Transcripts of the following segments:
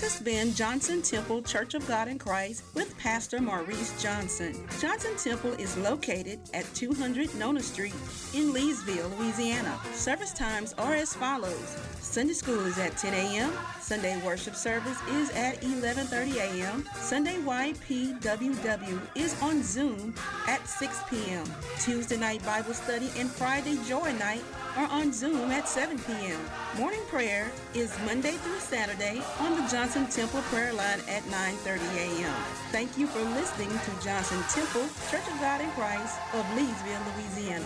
has been Johnson Temple Church of God in Christ with Pastor Maurice Johnson. Johnson Temple is located at 200 Nona Street in Leesville, Louisiana. Service times are as follows. Sunday school is at 10 a.m. Sunday worship service is at 11:30 a.m. Sunday YPWW is on Zoom at 6 p.m. Tuesday night Bible study and Friday Joy night are on Zoom at 7 p.m. Morning prayer is Monday through Saturday on the Johnson Temple prayer line at 9:30 a.m. Thank you for listening to Johnson Temple Church of God in Christ of Leesville, Louisiana.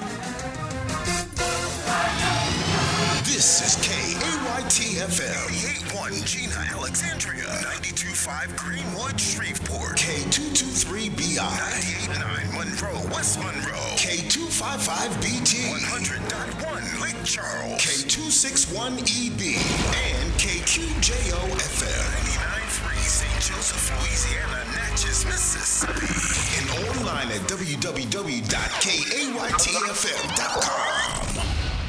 This is KAYT-FM, 88.1 Gina, Alexandria, 92.5 Greenwood, Shreveport, K223BI, 98.9 Monroe, West Monroe, K255BT, 100.1 Lake Charles, K261EB, and KQJO-FM, 99.3 St. Joseph, Louisiana, Natchez, Mississippi, and online at www.kaytfm.com.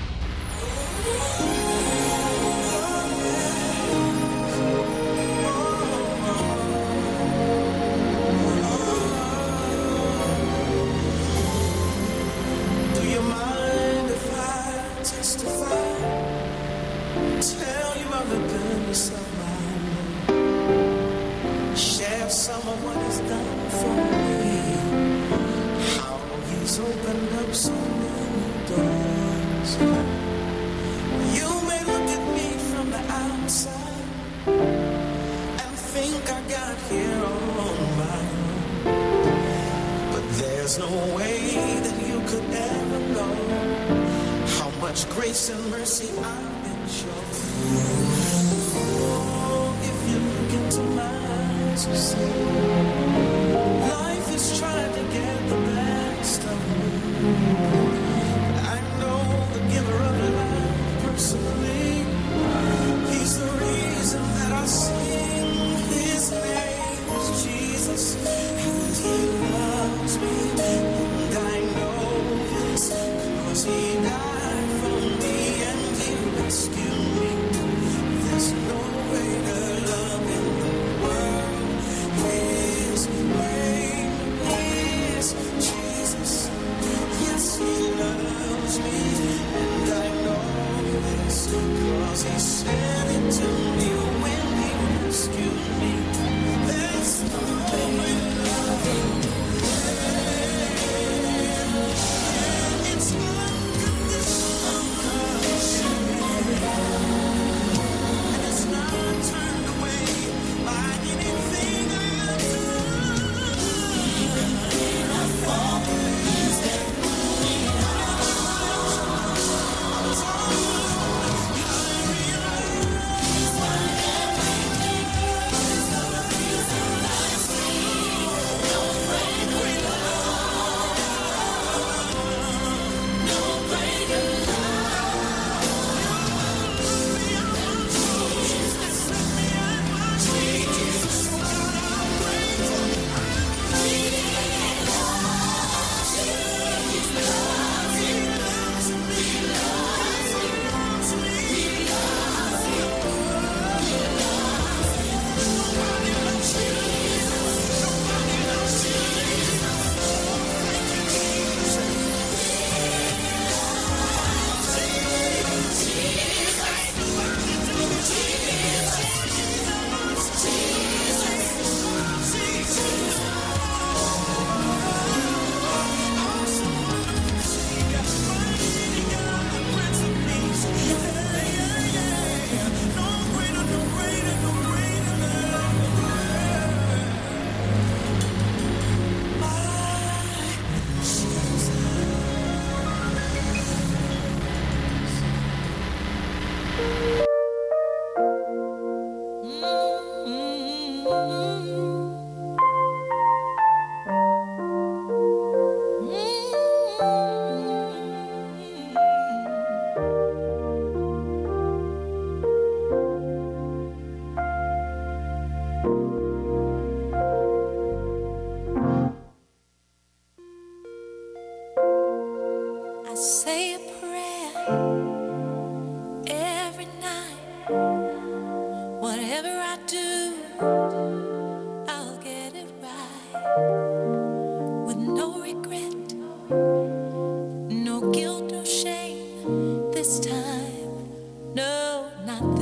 Do you mind if I testify? Tell you of the goodness of my Lord. Share some of what He's done for me. How He's opened up so many doors. You may look at me from the outside and think I got here on my own. But there's no way that you could ever know how much grace and mercy I've been shown. Oh, if you look into my eyes, you see life is trying to get the best of me. I know the giver of life personally. He's the reason that I sing His name is Jesus, and He loves me, and I know this, 'cause He died for me and He rescued me. There's no greater love in the world. His name is Jesus. Yes, He loves me, and I know this, 'cause He said it to me when He rescued me. There's no greater love in the world. It's unconditional love, and it's not turned away by anything I've done. I fall is that I realize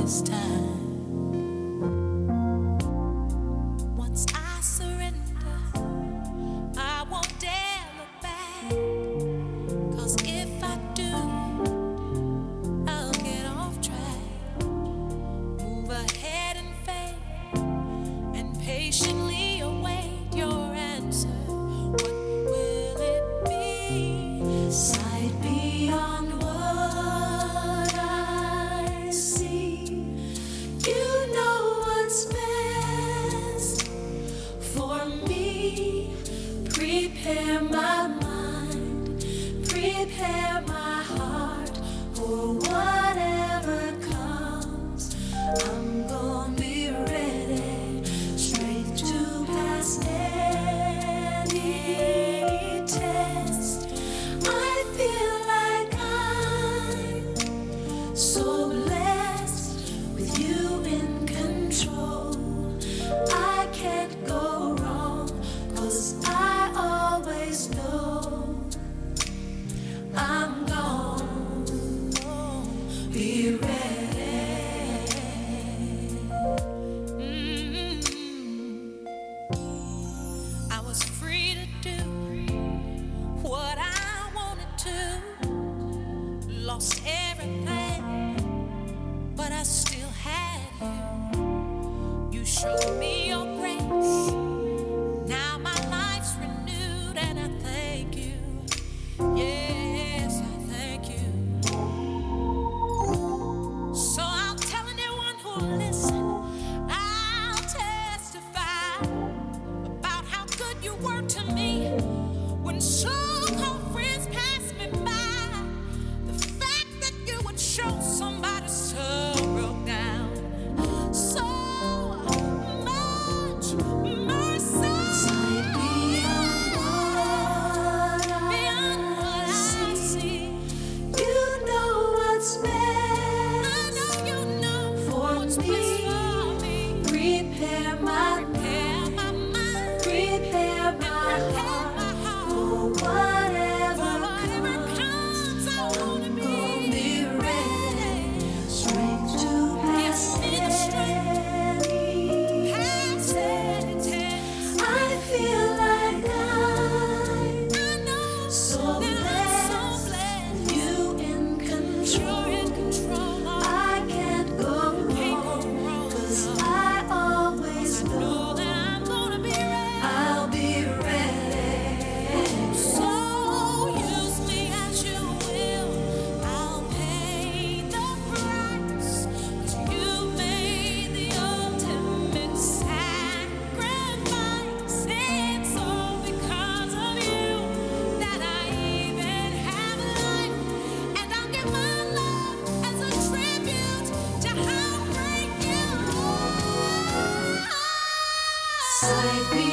this time. Once I surrender, I won't dare look back. 'Cause if I do, I'll get off track. Move ahead in faith and patiently await your answer. What will it be? Sight beyond what I see. You know what's best for me. Prepare my mind, prepare my heart for whatever comes. I'm gonna be ready, straight to pass any test. I feel like I'm so blessed with you in control. I can't go wrong, 'cause I always know I'm gonna be ready. I was free to do what I wanted to. Lost everything, but I still had you. You showed me your grace. Now my life's renewed, and I thank you. Yes, I thank you. So I'll tell anyone who'll listen. I'll testify about how good you were to me when so-called friends passed me by. The fact that you would show somebody so broke down, so much mercy. Sight beyond what I see. You know what's best. I know you know for what's best for me. Prepare my mind, prepare my heart for whatever comes. I wanna be ready, straight to pass any test. I feel like I'm so blessed with you in control. I can't go wrong, 'cause I always know that I'm gonna be ready. I'll be ready. So use me as you will. I'll pay the price, 'cause you made the ultimate sacrifice. It's all because of you that I even have life, and I'll give my love as a tribute to how great you are. Sight